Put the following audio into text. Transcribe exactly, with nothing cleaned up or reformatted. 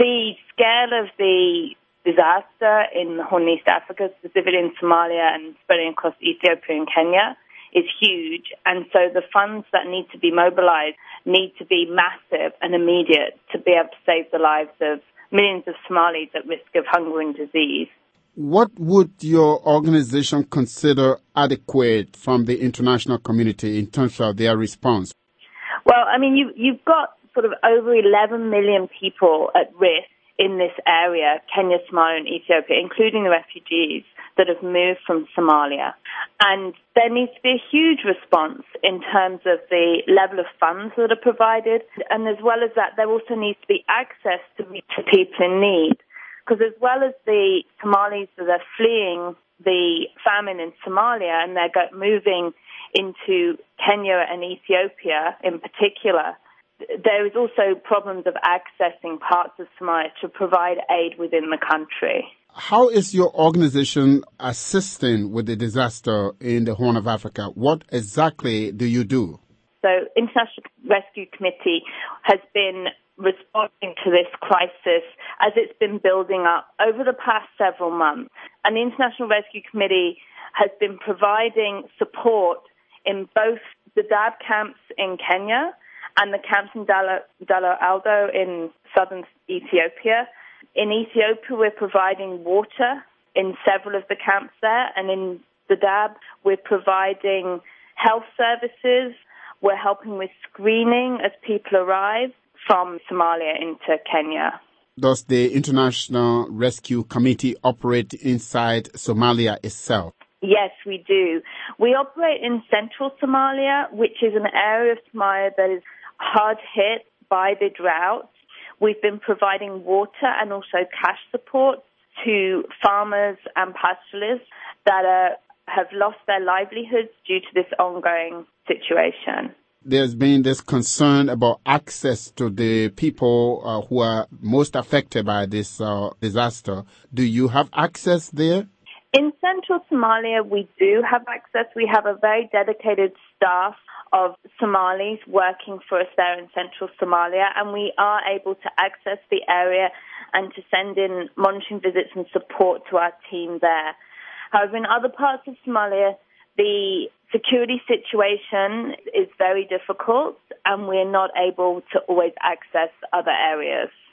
The scale of the disaster in Horn East Africa, specifically in Somalia and spreading across Ethiopia and Kenya, is huge. And so the funds that need to be mobilized need to be massive and immediate to be able to save the lives of millions of Somalis at risk of hunger and disease. What would your organization consider adequate from the international community in terms of their response? Well, I mean, you, you've got sort of over eleven million people at risk in this area, Kenya, Somalia, and Ethiopia, including the refugees that have moved from Somalia. And there needs to be a huge response in terms of the level of funds that are provided. And as well as that, there also needs to be access to, to people in need. Because as well as the Somalis that are fleeing the famine in Somalia and they're go- moving into Kenya and Ethiopia in particular, there is also problems of accessing parts of Somalia to provide aid within the country. How is your organization assisting with the disaster in the Horn of Africa? What exactly do you do? So International Rescue Committee has been responding to this crisis as it's been building up over the past several months. And the International Rescue Committee has been providing support in both the Dadaab camps in Kenya and the camps in Dalo, Dalo Aldo in southern Ethiopia. In Ethiopia, we're providing water in several of the camps there, and in Dadaab, we're providing health services. We're helping with screening as people arrive from Somalia into Kenya. Does the International Rescue Committee operate inside Somalia itself? Yes, we do. We operate in central Somalia, which is an area of Somalia that is hard hit by the drought. We've been providing water and also cash support to farmers and pastoralists that are, have lost their livelihoods due to this ongoing situation. There's been this concern about access to the people uh, who are most affected by this uh, disaster. Do you have access there? In central Somalia, we do have access. We have a very dedicated staff of Somalis working for us there in central Somalia, and we are able to access the area and to send in monitoring visits and support to our team there. However, in other parts of Somalia, the security situation is very difficult, and we're not able to always access other areas.